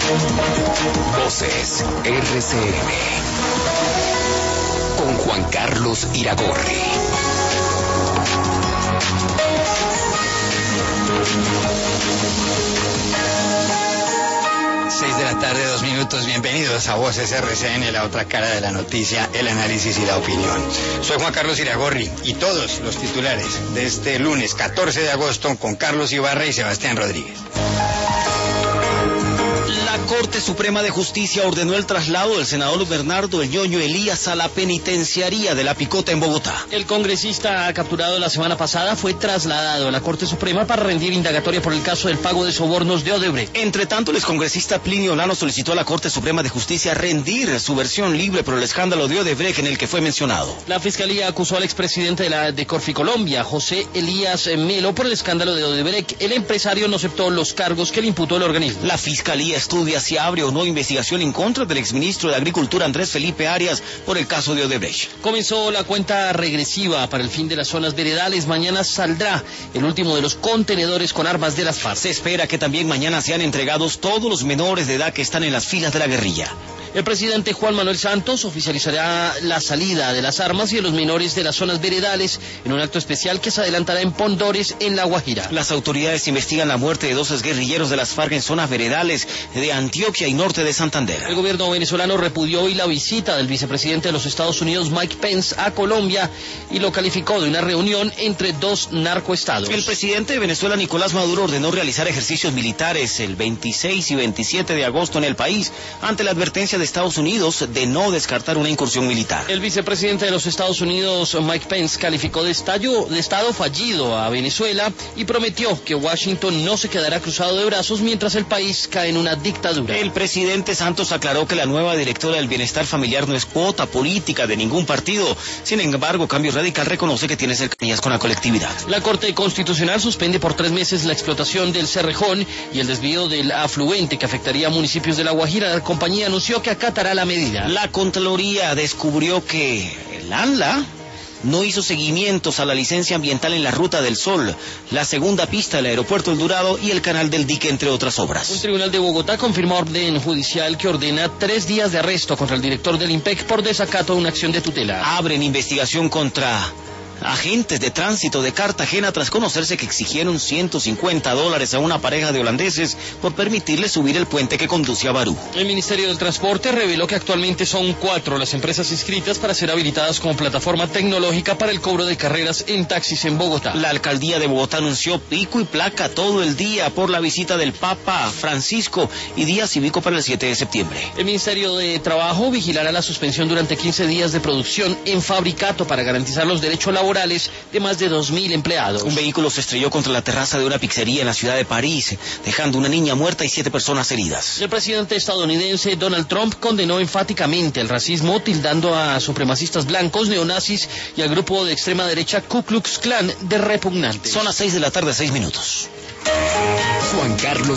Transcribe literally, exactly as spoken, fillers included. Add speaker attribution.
Speaker 1: Voces R C N con Juan Carlos Iragorri.
Speaker 2: Seis de la tarde, dos minutos. Bienvenidos a Voces R C N, la otra cara de la noticia, el análisis y la opinión. Soy Juan Carlos Iragorri y todos los titulares de este lunes catorce de agosto con Carlos Ibarra y Sebastián Rodríguez.
Speaker 3: La Corte Suprema de Justicia ordenó el traslado del senador Bernardo El Ñoño Elías a la penitenciaría de La Picota en Bogotá.
Speaker 4: El congresista capturado la semana pasada fue trasladado a la Corte Suprema para rendir indagatoria por el caso del pago de sobornos de Odebrecht.
Speaker 3: Entre tanto, el excongresista Plinio Olano solicitó a la Corte Suprema de Justicia rendir su versión libre por el escándalo de Odebrecht en el que fue mencionado.
Speaker 4: La Fiscalía acusó al expresidente de, la, de Corficolombia, José Elías Melo, por el escándalo de Odebrecht. El empresario no aceptó los cargos que le imputó el organismo.
Speaker 3: La Fiscalía estudia si abre o no investigación en contra del exministro de Agricultura Andrés Felipe Arias por el caso de Odebrecht.
Speaker 4: Comenzó la cuenta regresiva para el fin de las zonas veredales. Mañana saldrá el último de los contenedores con armas de las FARC.
Speaker 3: Se espera que también mañana sean entregados todos los menores de edad que están en las filas de la guerrilla.
Speaker 4: El presidente Juan Manuel Santos oficializará la salida de las armas y de los menores de las zonas veredales en un acto especial que se adelantará en Pondores, en La Guajira.
Speaker 3: Las autoridades investigan la muerte de dos exguerrilleros de las FARC en zonas veredales de Antioquia y norte de Santander.
Speaker 4: El gobierno venezolano repudió hoy la visita del vicepresidente de los Estados Unidos, Mike Pence, a Colombia y lo calificó de una reunión entre dos narcoestados.
Speaker 3: El presidente de Venezuela, Nicolás Maduro, ordenó realizar ejercicios militares el veintiséis y veintisiete de agosto en el país ante la advertencia de Estados Unidos de no descartar una incursión militar.
Speaker 4: El vicepresidente de los Estados Unidos, Mike Pence, calificó de, estallo, de estado fallido a Venezuela y prometió que Washington no se quedará cruzado de brazos mientras el país cae en una dictadura.
Speaker 3: El presidente Santos aclaró que la nueva directora del Bienestar Familiar no es cuota política de ningún partido. Sin embargo, Cambio Radical reconoce que tiene cercanías con la colectividad.
Speaker 4: La Corte Constitucional suspende por tres meses la explotación del Cerrejón y el desvío del afluente que afectaría a municipios de La Guajira. La compañía anunció que acatará la medida.
Speaker 3: La Contraloría descubrió que el ANLA no hizo seguimientos a la licencia ambiental en la Ruta del Sol, la segunda pista del aeropuerto El Dorado y el canal del dique, entre otras obras.
Speaker 4: Un tribunal de Bogotá confirmó orden judicial que ordena tres días de arresto contra el director del IMPEC por desacato a una acción de tutela.
Speaker 3: Abren investigación contra agentes de tránsito de Cartagena tras conocerse que exigieron ciento cincuenta dólares a una pareja de holandeses por permitirles subir el puente que conduce a Barú.
Speaker 4: El Ministerio del Transporte reveló que actualmente son cuatro las empresas inscritas para ser habilitadas como plataforma tecnológica para el cobro de carreras en taxis en Bogotá.
Speaker 3: La alcaldía de Bogotá anunció pico y placa todo el día por la visita del Papa Francisco y día cívico para el siete de septiembre.
Speaker 4: El Ministerio de Trabajo vigilará la suspensión durante quince días de producción en Fabricato para garantizar los derechos laborales de más de dos mil empleados.
Speaker 3: Un vehículo se estrelló contra la terraza de una pizzería en la ciudad de París, dejando una niña muerta y siete personas heridas.
Speaker 4: El presidente estadounidense Donald Trump condenó enfáticamente el racismo, tildando a supremacistas blancos, neonazis y al grupo de extrema derecha Ku Klux Klan de repugnantes.
Speaker 3: Son las seis de la tarde, seis minutos.
Speaker 1: Juan Carlos